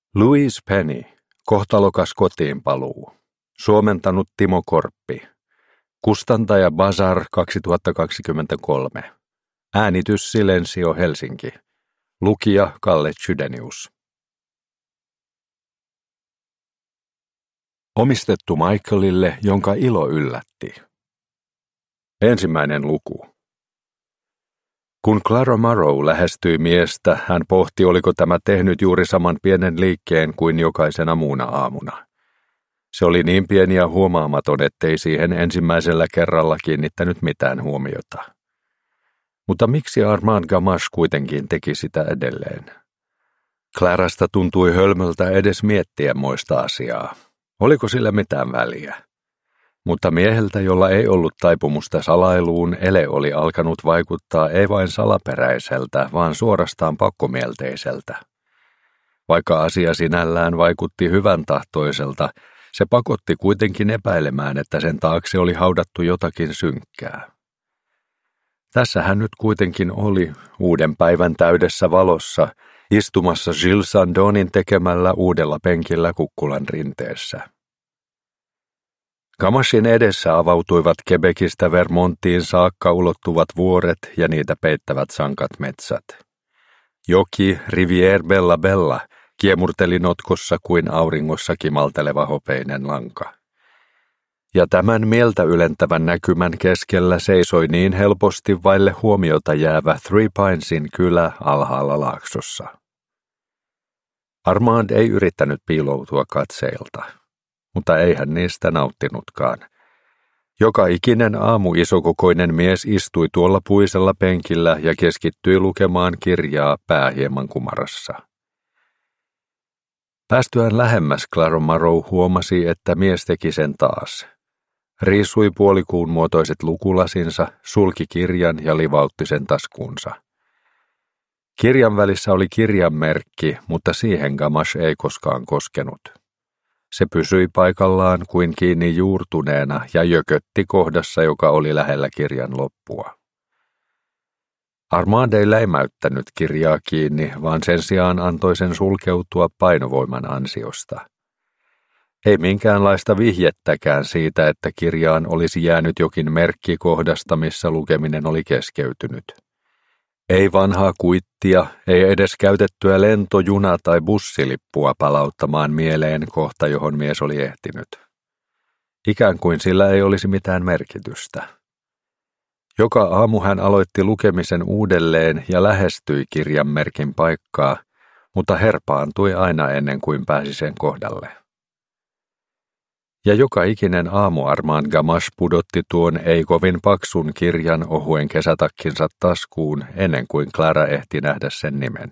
Louise Penny, kohtalokas kotiinpaluu. Suomentanut Timo Korppi. Kustantaja Bazar 2023. Äänitys Silensio Helsinki. Lukija Kalle Chydenius. Omistettu Michaelille, jonka ilo yllätti. Ensimmäinen luku. Kun Clara Morrow lähestyi miestä, hän pohti, oliko tämä tehnyt juuri saman pienen liikkeen kuin jokaisena muuna aamuna. Se oli niin pieni ja huomaamaton, ettei siihen ensimmäisellä kerralla kiinnittänyt mitään huomiota. Mutta miksi Armand Gamache kuitenkin teki sitä edelleen? Clarasta tuntui hölmöltä edes miettiä moista asiaa. Oliko sillä mitään väliä? Mutta mieheltä, jolla ei ollut taipumusta salailuun, ele oli alkanut vaikuttaa ei vain salaperäiseltä, vaan suorastaan pakkomielteiseltä. Vaikka asia sinällään vaikutti hyvän tahtoiselta, se pakotti kuitenkin epäilemään, että sen taakse oli haudattu jotakin synkkää. Tässä hän nyt kuitenkin oli uuden päivän täydessä valossa, istumassa Gilles Sandonin tekemällä uudella penkillä kukkulan rinteessä. Gamachin edessä avautuivat Quebecistä Vermontiin saakka ulottuvat vuoret ja niitä peittävät sankat metsät. Joki Rivière Bella Bella kiemurteli notkossa kuin auringossa kimalteleva hopeinen lanka. Ja tämän mieltä ylentävän näkymän keskellä seisoi niin helposti vaille huomiota jäävä Three Pinesin kylä alhaalla laaksossa. Armand ei yrittänyt piiloutua katseilta. Mutta ei hän niistä nauttinutkaan. Joka ikinen aamu isokokoinen mies istui tuolla puisella penkillä ja keskittyi lukemaan kirjaa pää hieman kumarassa. Päästyään lähemmäs Clara Morrow huomasi, että mies teki sen taas. Riisui puolikuun muotoiset lukulasinsa, sulki kirjan ja livautti sen taskuunsa. Kirjan välissä oli kirjanmerkki, mutta siihen Gamache ei koskaan koskenut. Se pysyi paikallaan kuin kiinni juurtuneena ja jökötti kohdassa, joka oli lähellä kirjan loppua. Armand ei läimäyttänyt kirjaa kiinni, vaan sen sijaan antoi sen sulkeutua painovoiman ansiosta. Ei minkäänlaista vihjettäkään siitä, että kirjaan olisi jäänyt jokin merkki kohdasta, missä lukeminen oli keskeytynyt. Ei vanhaa kuittia, ei edes käytettyä lentojuna- tai bussilippua palauttamaan mieleen kohta, johon mies oli ehtinyt. Ikään kuin sillä ei olisi mitään merkitystä. Joka aamu hän aloitti lukemisen uudelleen ja lähestyi kirjanmerkin paikkaa, mutta herpaantui aina ennen kuin pääsi sen kohdalle. Ja joka ikinen aamu Armand Gamache pudotti tuon ei kovin paksun kirjan ohuen kesätakkinsa taskuun ennen kuin Clara ehti nähdä sen nimen.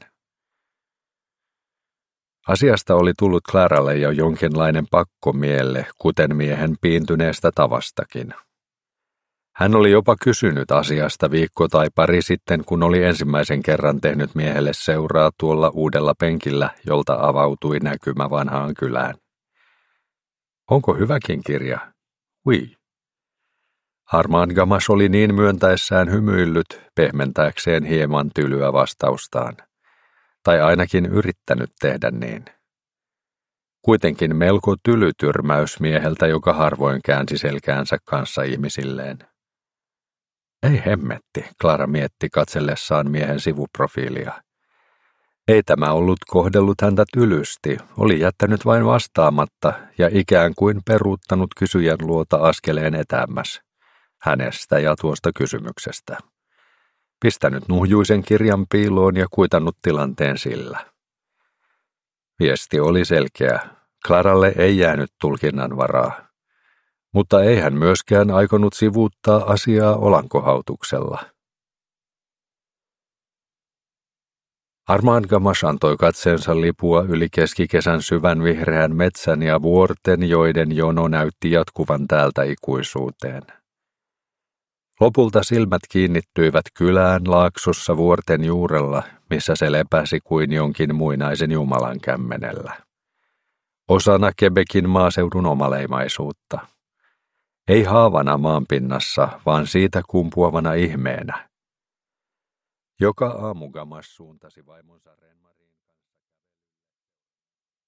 Asiasta oli tullut Claralle jo jonkinlainen pakkomielle, kuten miehen piintyneestä tavastakin. Hän oli jopa kysynyt asiasta viikko tai pari sitten, kun oli ensimmäisen kerran tehnyt miehelle seuraa tuolla uudella penkillä, jolta avautui näkymä vanhaan kylään. Onko hyväkin kirja? Oui. Armand Gamache oli niin myöntäessään hymyillyt, pehmentääkseen hieman tylyä vastaustaan. Tai ainakin yrittänyt tehdä niin. Kuitenkin melko tyly tyrmäys mieheltä, joka harvoin käänsi selkäänsä kanssa ihmisilleen. Ei hemmetti, Clara mietti katsellessaan miehen sivuprofiilia. Ei tämä ollut kohdellut häntä tylysti, oli jättänyt vain vastaamatta ja ikään kuin peruuttanut kysyjän luota askeleen etäämmäs, hänestä ja tuosta kysymyksestä. Pistänyt nuhjuisen kirjan piiloon ja kuitannut tilanteen sillä. Viesti oli selkeä. Claralle ei jäänyt tulkinnan varaa. Mutta ei hän myöskään aikonut sivuuttaa asiaa olankohautuksella. Armand Gamache antoi katseensa lipua yli keskikesän syvän vihreän metsän ja vuorten, joiden jono näytti jatkuvan täältä ikuisuuteen. Lopulta silmät kiinnittyivät kylään laaksossa vuorten juurella, missä se lepäsi kuin jonkin muinaisen jumalan kämmenellä. Osana Quebecin maaseudun omaleimaisuutta. Ei haavana maanpinnassa, vaan siitä kumpuavana ihmeenä. Joka aamu Gamache suuntasi vaimonsa